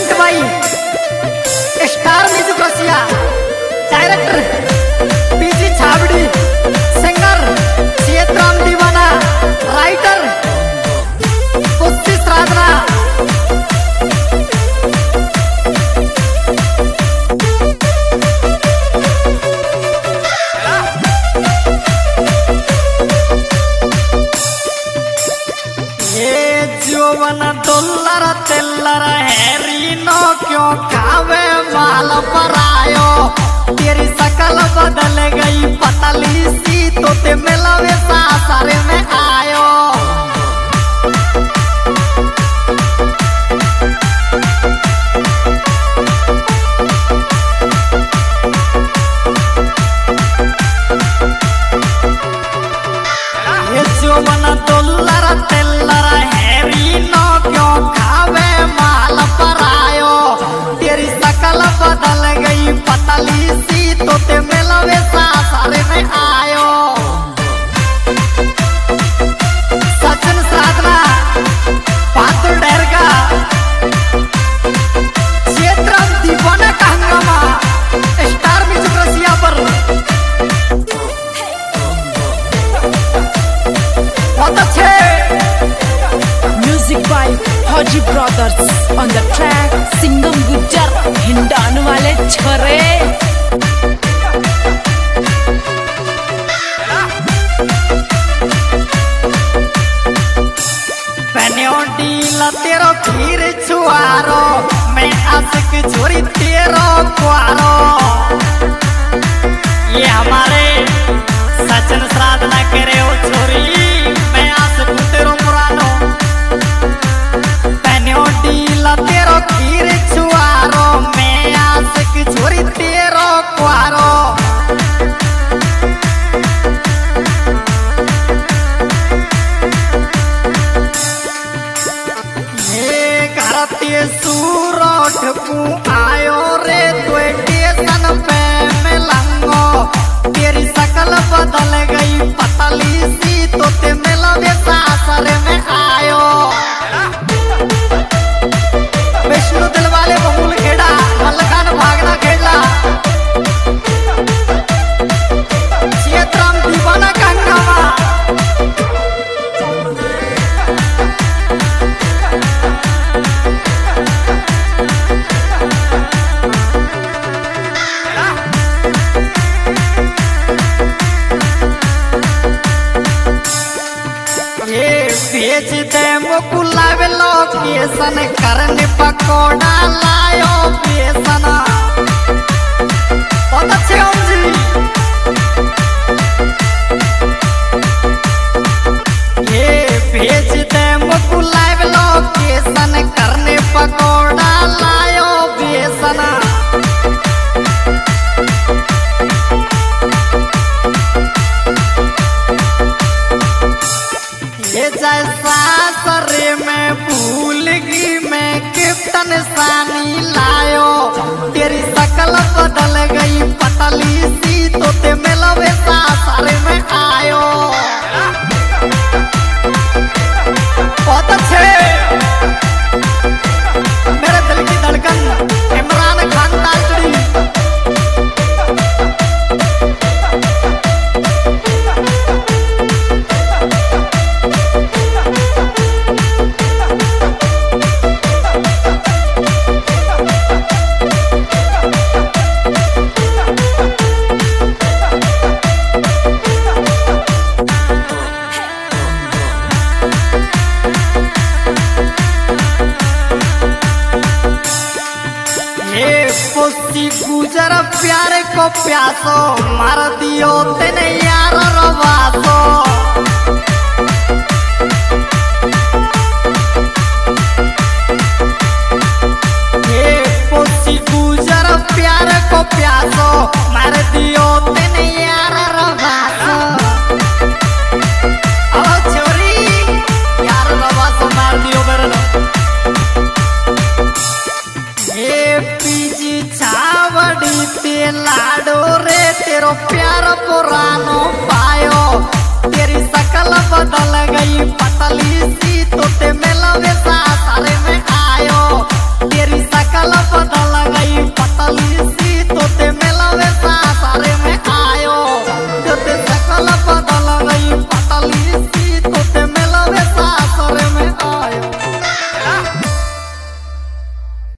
Present by star music Rasiya, director P G Chhabri, singer सीएतराम Deewana, writer पुष्टि साधना। Dollar तेलर हैरीनो क्यों खावे माल पर आयो, तेरी शकल बदल गई पतली सी तो ते मिलवे सासरे में आयो। ये जो बना डॉलर तेलर हैरीनो क्यों खावे माल पर आयो, तेरी शकल बदल गई पतली सी तो ते मिलवे सासरे में आयो। सचिन साधना पातुल डर का क्षेत्र दीवाना का हंगामा स्टार म्यूजिक रसिया पर बहुत अच्छे। Music by Haji Brothers on the track Singham Gujjar हिंडान वाले छोरे। डीला तेरो खीर छुआरो, मैं आशिक छोरी तेरो कुआरो। ये हमारे सचिन साधना करे ओ छोरी, मैं आशिक तेरो पुरानो। पहनो डीला तेरो खीर छुआरो, मैं आशिक छोरी तेरो कुआरो। सूरोठ को आयो रे तो स्टेशन पे मिलंगो, तेरी शकल बदल गई पतली सी तो ते मिलवे सासरे में आयो। विष्णु दिल वाले बहुल खेड़ा, मल्लखान भागना खेला, सीएतराम दीवाना का हंगामा। भेज दे मुकुलावे लोकेशन, करने पकोड़ा लायो बेसन। बहुत अच्छे हम जी। ये भेज दे मुकुलावे लोकेशन, करने पकोड़ा लायो बेसन। ये जैसा सरे में भूल गई मैं गिफ्टन सानी लायो, तेरी शकल बदल गई पतली सी तो ते मिलवे सासरे में आयो। बहुत अच्छे। मेरे दिल की धड़कन इमरान खान ताजड़ी। गुजर प्यारे को प्यासो, मार दियो तेने यार रवासो।